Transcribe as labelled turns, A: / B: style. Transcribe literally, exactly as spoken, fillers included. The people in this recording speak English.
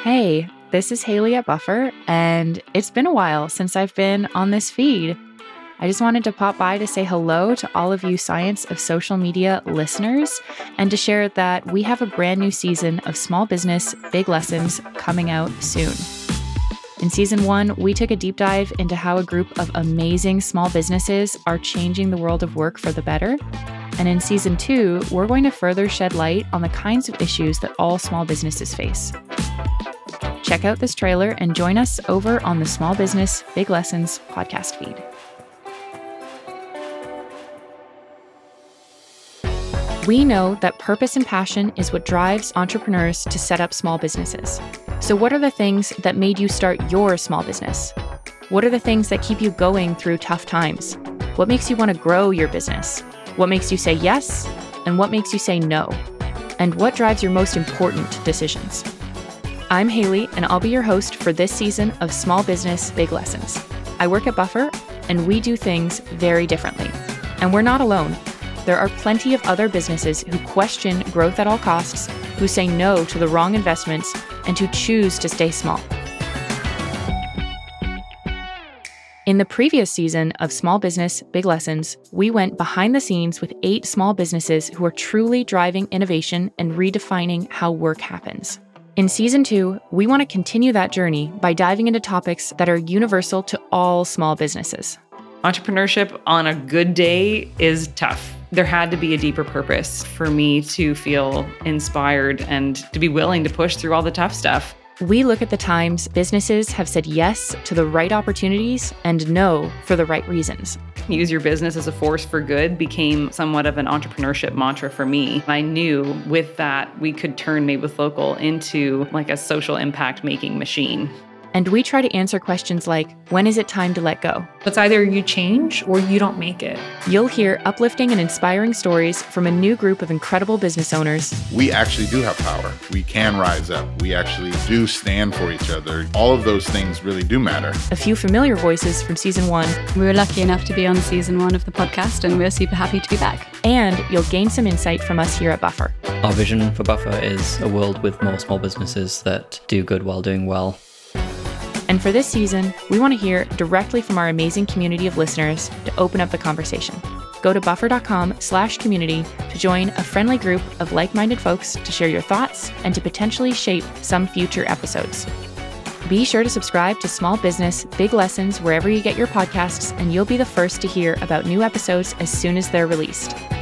A: Hey, this is Haley at Buffer, and it's been a while since I've been on this feed. I just wanted to pop by to say hello to all of you Science of Social Media listeners and to share that we have a brand new season of Small Business Big Lessons coming out soon. In season one, we took a deep dive into how a group of amazing small businesses are changing the world of work for the better. And in season two, we're going to further shed light on the kinds of issues that all small businesses face. Check out this trailer and join us over on the Small Business Big Lessons podcast feed. We know that purpose and passion is what drives entrepreneurs to set up small businesses. So what are the things that made you start your small business? What are the things that keep you going through tough times? What makes you want to grow your business? What makes you say yes? And what makes you say no? And what drives your most important decisions? I'm Haley, and I'll be your host for this season of Small Business Big Lessons. I work at Buffer, and we do things very differently. And we're not alone. There are plenty of other businesses who question growth at all costs, who say no to the wrong investments, and who choose to stay small. In the previous season of Small Business Big Lessons, we went behind the scenes with eight small businesses who are truly driving innovation and redefining how work happens. In season two, we want to continue that journey by diving into topics that are universal to all small businesses.
B: Entrepreneurship on a good day is tough. There had to be a deeper purpose for me to feel inspired and to be willing to push through all the tough stuff.
A: We look at the times businesses have said yes to the right opportunities and no for the right reasons.
B: Use your business as a force for good became somewhat of an entrepreneurship mantra for me. I knew with that we could turn Made with Local into like a social impact making machine.
A: And we try to answer questions like, when is it time to let go?
C: It's either you change or you don't make it.
A: You'll hear uplifting and inspiring stories from a new group of incredible business owners.
D: We actually do have power. We can rise up. We actually do stand for each other. All of those things really do matter.
A: A few familiar voices from season one.
E: We were lucky enough to be on season one of the podcast, and we're super happy to be back.
A: And you'll gain some insight from us here at Buffer.
F: Our vision for Buffer is a world with more small businesses that do good while doing well.
A: And for this season, we want to hear directly from our amazing community of listeners to open up the conversation. Go to buffer.com slash community to join a friendly group of like-minded folks to share your thoughts and to potentially shape some future episodes. Be sure to subscribe to Small Business Big Lessons wherever you get your podcasts, and you'll be the first to hear about new episodes as soon as they're released.